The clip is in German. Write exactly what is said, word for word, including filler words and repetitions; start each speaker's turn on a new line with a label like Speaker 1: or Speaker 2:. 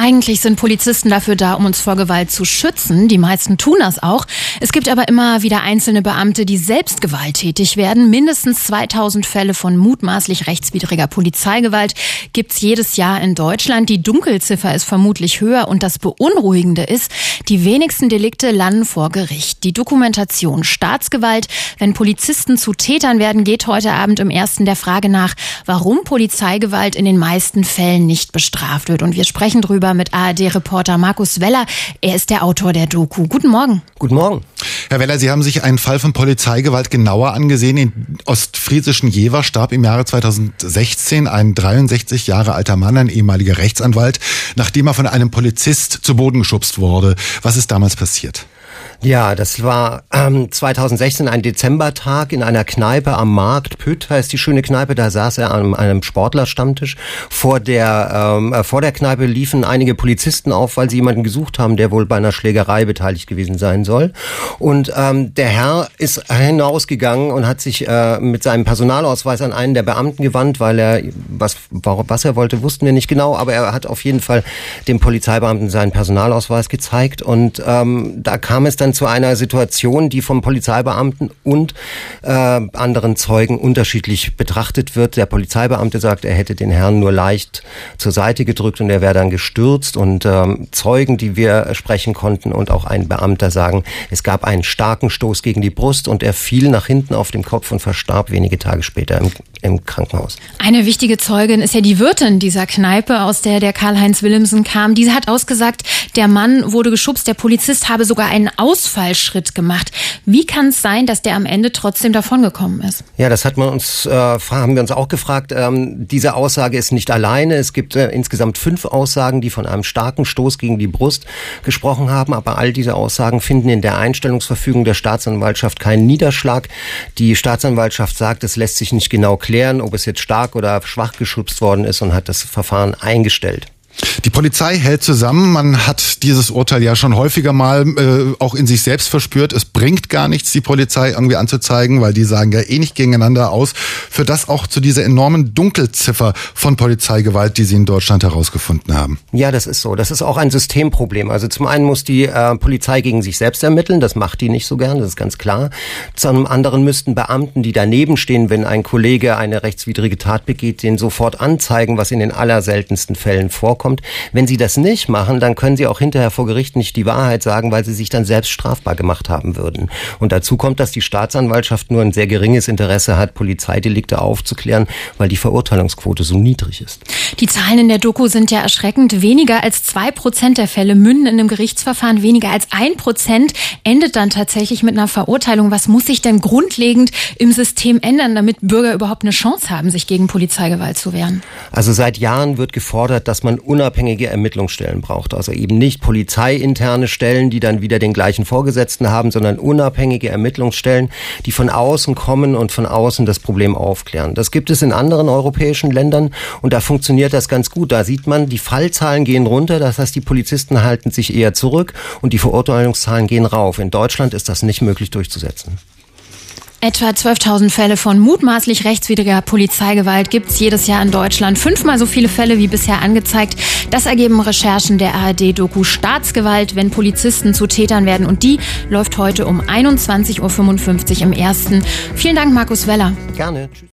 Speaker 1: Eigentlich sind Polizisten dafür da, um uns vor Gewalt zu schützen. Die meisten tun das auch. Es gibt aber immer wieder einzelne Beamte, die selbst gewalttätig werden. Mindestens zweitausend Fälle von mutmaßlich rechtswidriger Polizeigewalt gibt's jedes Jahr in Deutschland. Die Dunkelziffer ist vermutlich höher und das Beunruhigende ist, die wenigsten Delikte landen vor Gericht. Die Dokumentation Staatsgewalt, wenn Polizisten zu Tätern werden, geht heute Abend im Ersten der Frage nach, warum Polizeigewalt in den meisten Fällen nicht bestraft wird. Und wir sprechen drüber mit A R D-Reporter Markus Weller. Er ist der Autor der Doku. Guten Morgen.
Speaker 2: Guten Morgen.
Speaker 3: Herr Weller, Sie haben sich einen Fall von Polizeigewalt genauer angesehen. In ostfriesischen Jever starb im Jahre zweitausendsechzehn ein dreiundsechzig Jahre alter Mann, ein ehemaliger Rechtsanwalt, nachdem er von einem Polizist zu Boden geschubst wurde. Was ist damals passiert?
Speaker 2: Ja, das war ähm, zweitausendsechzehn ein Dezembertag in einer Kneipe am Markt. Pütt heißt die schöne Kneipe. Da saß er an einem Sportlerstammtisch. Vor der ähm, äh, vor der Kneipe liefen einige Polizisten auf, weil sie jemanden gesucht haben, der wohl bei einer Schlägerei beteiligt gewesen sein soll. Und ähm, der Herr ist hinausgegangen und hat sich äh, mit seinem Personalausweis an einen der Beamten gewandt, weil er was was er wollte, wussten wir nicht genau, aber er hat auf jeden Fall dem Polizeibeamten seinen Personalausweis gezeigt und ähm, da kam es dann zu einer Situation, die vom Polizeibeamten und äh, anderen Zeugen unterschiedlich betrachtet wird. Der Polizeibeamte sagt, er hätte den Herrn nur leicht zur Seite gedrückt und er wäre dann gestürzt. Und ähm, Zeugen, die wir sprechen konnten und auch ein Beamter sagen, es gab einen starken Stoß gegen die Brust und er fiel nach hinten auf den Kopf und verstarb wenige Tage später im, im Krankenhaus.
Speaker 1: Eine wichtige Zeugin ist ja die Wirtin dieser Kneipe, aus der der Karl-Heinz Willemsen kam. Diese hat ausgesagt, der Mann wurde geschubst, der Polizist habe sogar einen Ausfallschritt gemacht. Wie kann es sein, dass der am Ende trotzdem davongekommen ist?
Speaker 2: Ja, das hat man uns, äh, haben wir uns auch gefragt. Ähm, diese Aussage ist nicht alleine. Es gibt äh, insgesamt fünf Aussagen, die von einem starken Stoß gegen die Brust gesprochen haben. Aber all diese Aussagen finden in der Einstellungsverfügung der Staatsanwaltschaft keinen Niederschlag. Die Staatsanwaltschaft sagt, es lässt sich nicht genau klären, ob es jetzt stark oder schwach geschubst worden ist und hat das Verfahren eingestellt.
Speaker 3: Die Polizei hält zusammen. Man hat dieses Urteil ja schon häufiger mal äh, auch in sich selbst verspürt. Es bringt gar nichts, die Polizei irgendwie anzuzeigen, weil die sagen ja eh nicht gegeneinander aus. Für das auch zu dieser enormen Dunkelziffer von Polizeigewalt, die Sie in Deutschland herausgefunden haben.
Speaker 2: Ja, das ist so. Das ist auch ein Systemproblem. Also zum einen muss die äh, Polizei gegen sich selbst ermitteln. Das macht die nicht so gern, das ist ganz klar. Zum anderen müssten Beamten, die daneben stehen, wenn ein Kollege eine rechtswidrige Tat begeht, den sofort anzeigen, was in den allerseltensten Fällen vorkommt. Wenn sie das nicht machen, dann können sie auch hinterher vor Gericht nicht die Wahrheit sagen, weil sie sich dann selbst strafbar gemacht haben würden. Und dazu kommt, dass die Staatsanwaltschaft nur ein sehr geringes Interesse hat, Polizeidelikte aufzuklären, weil die Verurteilungsquote so niedrig ist.
Speaker 1: Die Zahlen in der Doku sind ja erschreckend. Weniger als zwei Prozent der Fälle münden in einem Gerichtsverfahren. Weniger als ein Prozent endet dann tatsächlich mit einer Verurteilung. Was muss sich denn grundlegend im System ändern, damit Bürger überhaupt eine Chance haben, sich gegen Polizeigewalt zu wehren?
Speaker 2: Also seit Jahren wird gefordert, dass man unabhängige Ermittlungsstellen braucht. Also eben nicht polizeiinterne Stellen, die dann wieder den gleichen Vorgesetzten haben, sondern unabhängige Ermittlungsstellen, die von außen kommen und von außen das Problem aufklären. Das gibt es in anderen europäischen Ländern und da funktioniert das ganz gut. Da sieht man, die Fallzahlen gehen runter, das heißt, die Polizisten halten sich eher zurück und die Verurteilungszahlen gehen rauf. In Deutschland ist das nicht möglich durchzusetzen.
Speaker 1: Etwa zwölftausend Fälle von mutmaßlich rechtswidriger Polizeigewalt gibt's jedes Jahr in Deutschland. Fünfmal so viele Fälle wie bisher angezeigt. Das ergeben Recherchen der A R D-Doku Staatsgewalt, wenn Polizisten zu Tätern werden. Und die läuft heute um einundzwanzig Uhr fünfundfünfzig im Ersten. Vielen Dank, Markus Weller.
Speaker 2: Gerne. Tschüss.